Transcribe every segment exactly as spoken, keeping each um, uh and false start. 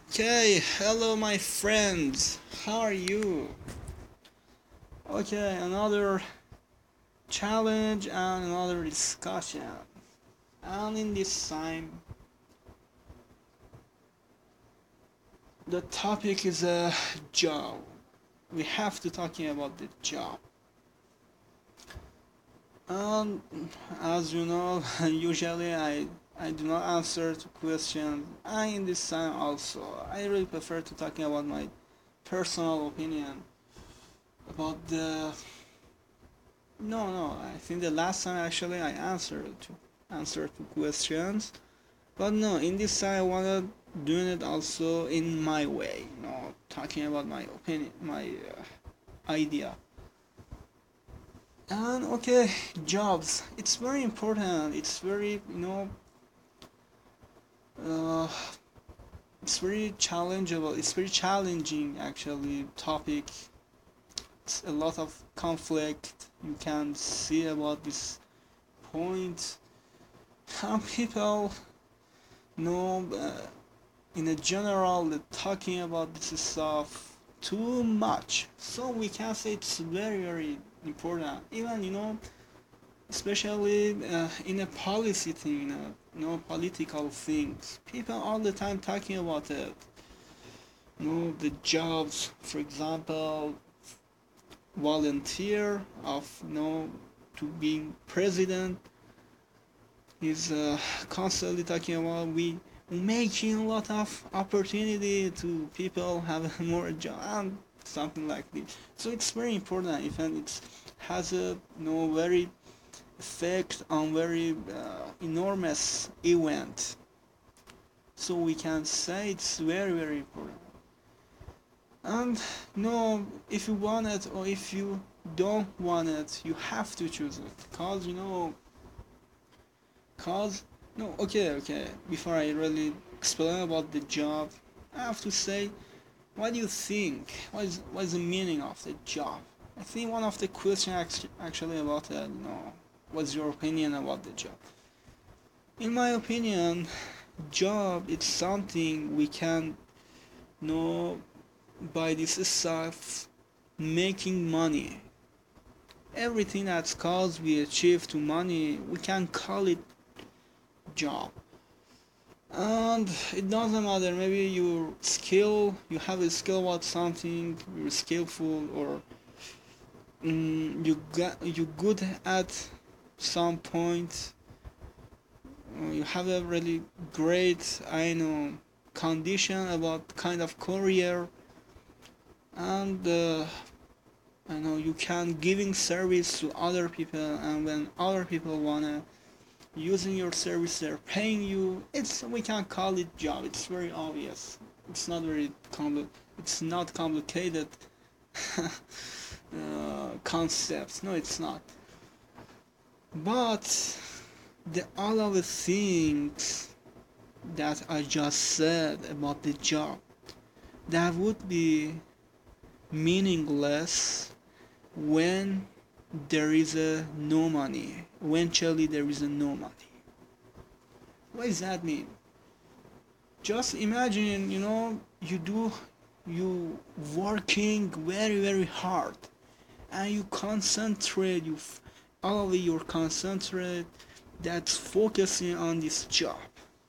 Okay, hello my friends. How are you? Okay, another challenge and another discussion. And in this time, the topic is a job. We have to talking about the job. And as you know, usually I I do not answer to questions. And in this time also, I really prefer to talking about my personal opinion about the No, no. I think the last time actually I answered to answer to questions, but no. In this time I wanna doing it also in my way. You know, talking about my opinion, my uh, idea. And okay, jobs. It's very important. It's very you know. Uh, it's very challengeable. It's very challenging actually topic. It's a lot of conflict you can see about this point. Some people know uh, in a general talking about this stuff too much, so we can say it's very very important, even you know, especially uh, in a policy thing, you know, you know political things, people all the time talking about it, you know, the jobs, for example, volunteer of you know to being president is uh, constantly talking about we making a lot of opportunity to people have more job and something like this. So it's very important, even it has a you know very effect on very uh, enormous event. So we can say it's very very important. And you know, if you want it or if you don't want it, you have to choose it, cause you know Cause no, okay, okay. Before I really explain about the job, I have to say, what do you think? What is what is the meaning of the job? I think one of the questions actually about that, you know, what's your opinion about the job? In my opinion, job it's something we can know by this stuff making money. Everything that's cause we achieve to money, we can call it job. And it doesn't matter, maybe your skill, you have a skill about something, you're skillful, or mm, you got you good at some point, uh, you have a really great, I know, condition about kind of career, and uh, I know you can giving service to other people, and when other people wanna using your service, they're paying you. It's we can call it job. It's very obvious. It's not very compli- It's not complicated uh, concepts. No, it's not. But the all of the things that I just said about the job, that would be meaningless when there is a no money. Eventually, there is a no money. What does that mean? Just imagine, you know, you do you working very very hard, and you concentrate, you all of your concentrate that's focusing on this job.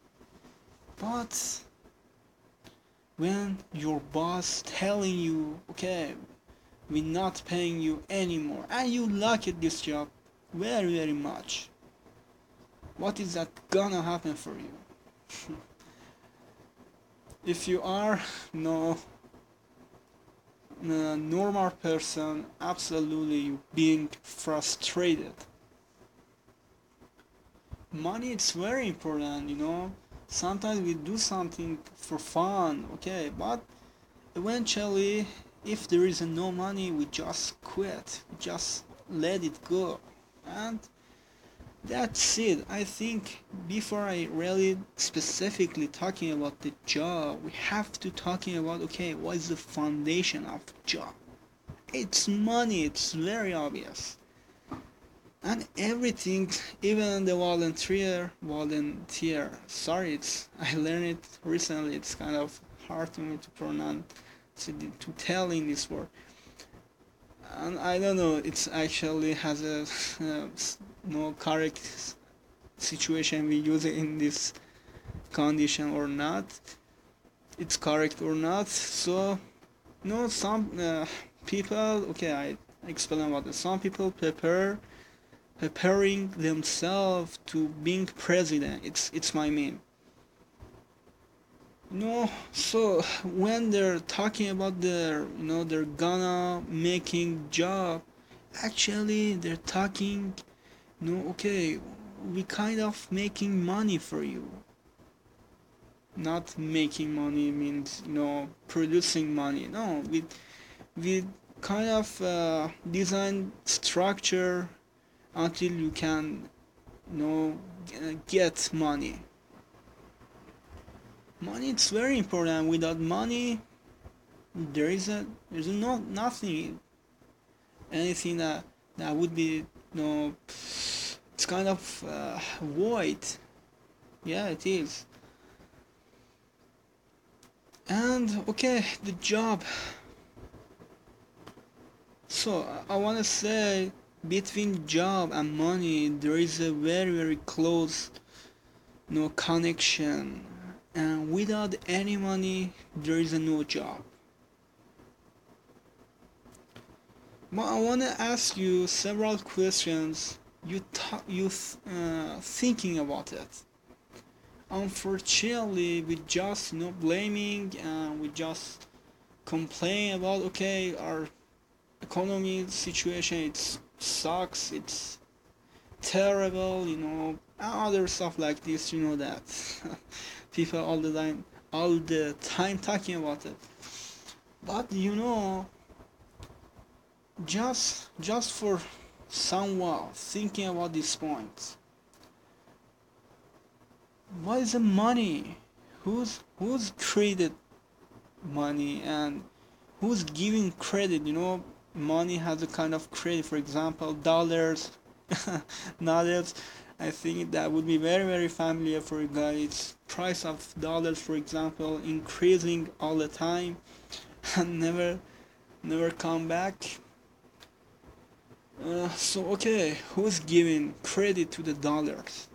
But when your boss telling you, okay, we're not paying you anymore, and you like it this job very very much, what is that gonna happen for you? If you are no a normal person, absolutely being frustrated. Money is very important, you know. Sometimes we do something for fun, okay, but eventually, if there is no money, we just quit, we just let it go, and that's it. I think before I really specifically talking about the job, we have to talking about okay, what is the foundation of job? It's money, it's very obvious. And everything, even the volunteer, volunteer, sorry, it's, I learned it recently, it's kind of hard to me to pronounce, to, to tell in this word. And I don't know, it's actually has a uh, no correct situation we use it in this condition or not. It's correct or not. So no, some uh, people. Okay, I explain about it. Some people prepare preparing themselves to being president. It's it's my meme. No, so when they're talking about their, you know, they're gonna making job, actually they're talking, you know, okay, we kind of making money for you. Not making money means, you know, producing money. No, we we kind of uh, design structure until you can, you know, get money. Money is very important. Without money, there is a there's no nothing, anything that that would be, you know, it's kind of uh, void. Yeah, it is. And okay, the job. So I want to say between job and money there is a very very close, you know, connection. And without any money there is a no job. But I want to ask you several questions. You th- you th- uh, thinking about it. Unfortunately, we just, you know, blaming and we just complain about, okay, our economy situation, it sucks, it's terrible, you know, and other stuff like this. You know that people all the time, all the time talking about it. But you know, just just for someone thinking about this point, what is the money? Who's who's created money and who's giving credit? You know, money has a kind of credit. For example, dollars, dollars. I think that would be very very familiar for you guys. Price of dollars, for example, increasing all the time and never never come back. Uh, so okay, who's giving credit to the dollars?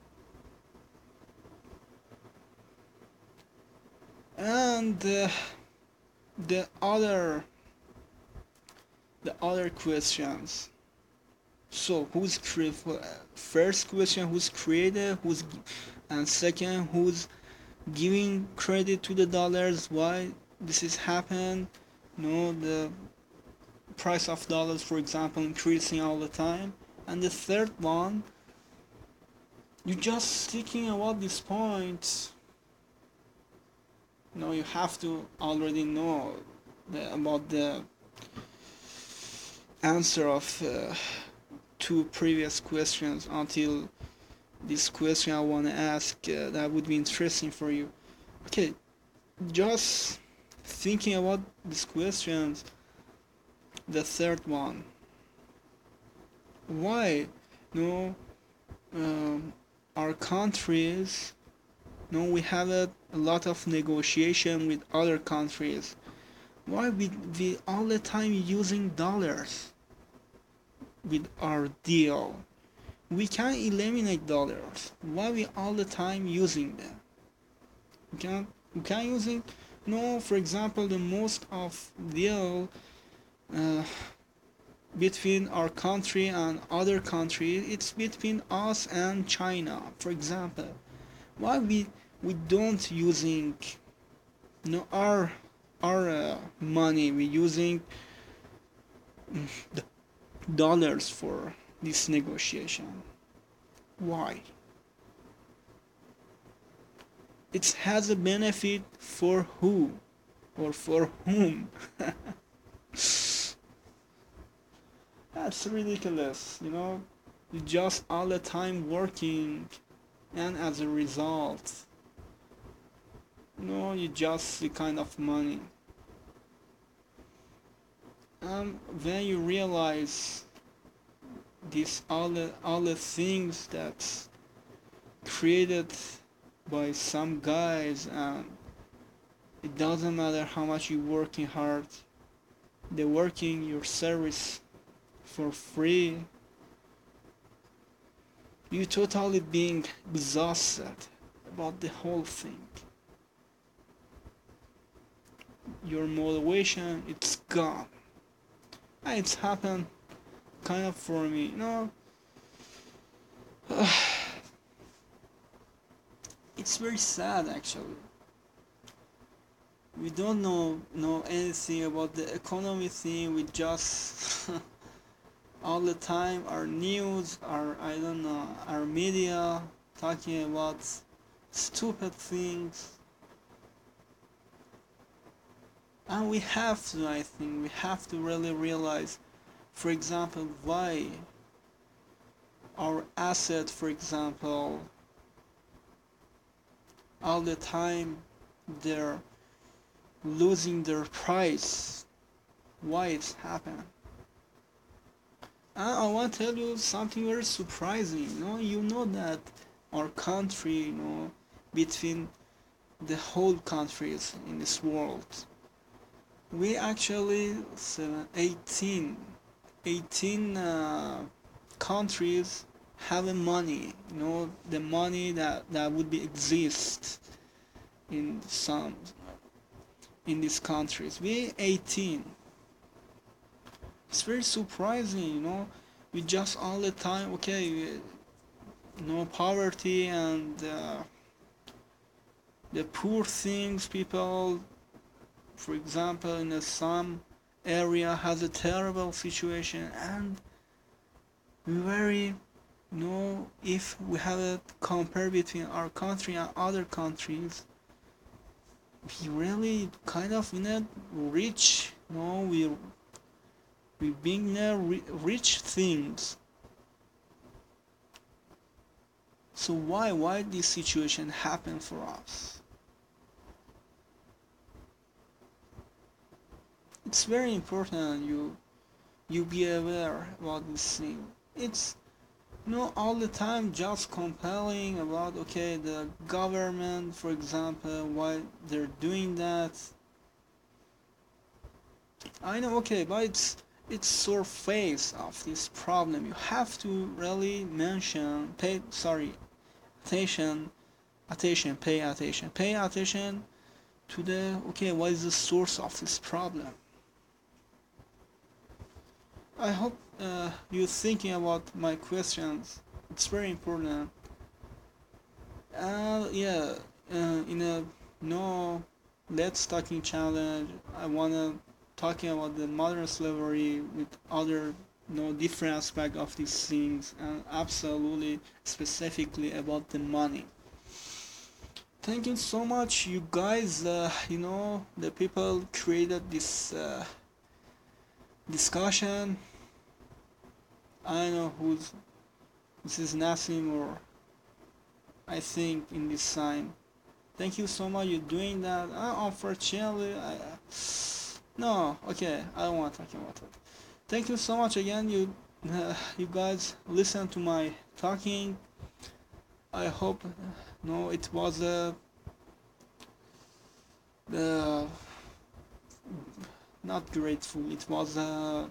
And uh, the other the other questions. So who's cre- first question, who's created, who's, and second, who's giving credit to the dollars? Why this is happen? You know, the price of dollars, for example, increasing all the time. And the third one, you just thinking about this point. You know, you have to already know the, about the answer of uh, two previous questions until this question I want to ask uh, that would be interesting for you. Okay, just thinking about these questions. The third one, why no um, our countries, no, we have a, a lot of negotiation with other countries. Why we we all the time using dollars with our deal? We can eliminate dollars. Why we all the time using them? We can we can using, no, for example, the most of deal uh, between our country and other country, it's between us and China, for example. Why we we don't using, no, our our uh, money, we using the dollars for this negotiation? Why? It has a benefit for who or for whom? That's ridiculous, you know. You just all the time working, and as a result, you know, you just the kind of money. And when you realize this, all the all the things that created by some guys, and It doesn't matter how much you're working hard. They're working your service for free. You're totally being exhausted about the whole thing. Your motivation, it's gone. And it's happened kind of for me, you know. It's very sad actually. We don't know know anything about the economy thing. We just all the time our news, our I don't know, our media talking about stupid things. And we have to, I think, we have to really realize, for example, why our asset, for example, all the time they're losing their price. Why it's happened? And I want to tell you something very surprising. You know, you know that our country, you know, between the whole countries in this world, we actually seven, eighteen, eighteen uh, countries have a money. You know, the money that that would be exist in some in these countries. We eighteen. It's very surprising, you know. We just all the time, okay, we, no poverty and uh, the poor things. People, for example, in a, some area has a terrible situation, and we very, you know, if we have a compare between our country and other countries, we really kind of in a rich, you know, we we being a rich things. So why why this situation happen for us? It's very important you you be aware about this thing. It's not all the time just compelling about okay the government, for example, why they're doing that. I know, okay, but it's it's surface of this problem. You have to really mention, pay, sorry, attention, attention, pay attention, pay attention to the, okay, what is the source of this problem? I hope uh, you're thinking about my questions. It's very important. Uh, yeah, uh, in a no let's talking challenge, I wanna talking about the modern slavery with other no different aspect of these things, and absolutely specifically about the money. Thank you so much, you guys. Uh, you know, the people created this uh, discussion. I don't know who's this is Nassim or I think in this sign. Thank you so much. You're doing that. Uh, unfortunately, I, uh, no. Okay, I don't want to talk about it. Thank you so much again. You, uh, you guys listen to my talking. I hope. No, it was a. Uh, uh, not grateful. It was a.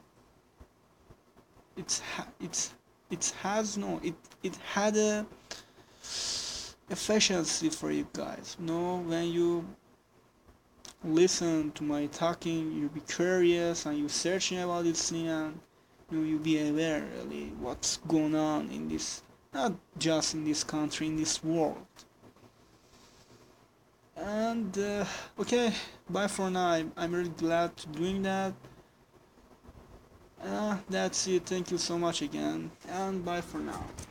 It's ha- it's it has no. It it had a efficiency for you guys. You know, when you listen to my talking, you be curious and you searching about this thing, and you know, you be aware really what's going on in this, not just in this country, in this world. And uh, okay, bye for now. I'm, I'm really glad to doing that. Uh, that's it. Thank you so much again, and bye for now.